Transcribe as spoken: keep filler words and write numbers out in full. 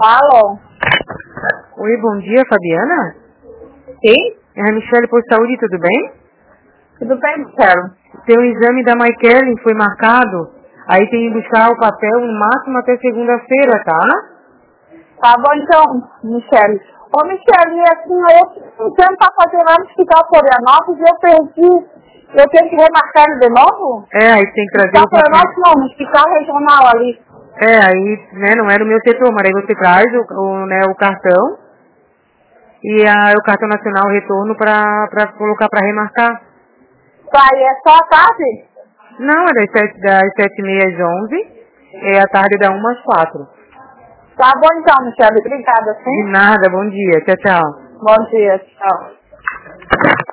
Alô? Oi, bom dia, Fabiana? Sim? É a Michele por Saúde, tudo bem? Tudo bem, Michele? Seu exame da Maikellen foi marcado, aí tem que buscar o papel no máximo até segunda-feira, tá? Tá bom então, Michele. Ô, Michele, assim, eu tentando pra fazer lá no Hospital Florianópolis e eu perdi. Eu tenho que remarcar ele de novo? É, aí tem que trazer Hospital o papel. Florianópolis não, no Hospital Regional ali. É, aí, né, não era o meu setor, mas aí você traz o, o, né, o cartão e a, o cartão nacional retorno pra, pra colocar pra remarcar. Tá, e é só a tarde? Não, é das sete, das sete e meia às onze, é a tarde da uma às quatro. Tá bom então, Michele. Obrigada, De sim? nada, bom dia, tchau, tchau. Bom dia, tchau.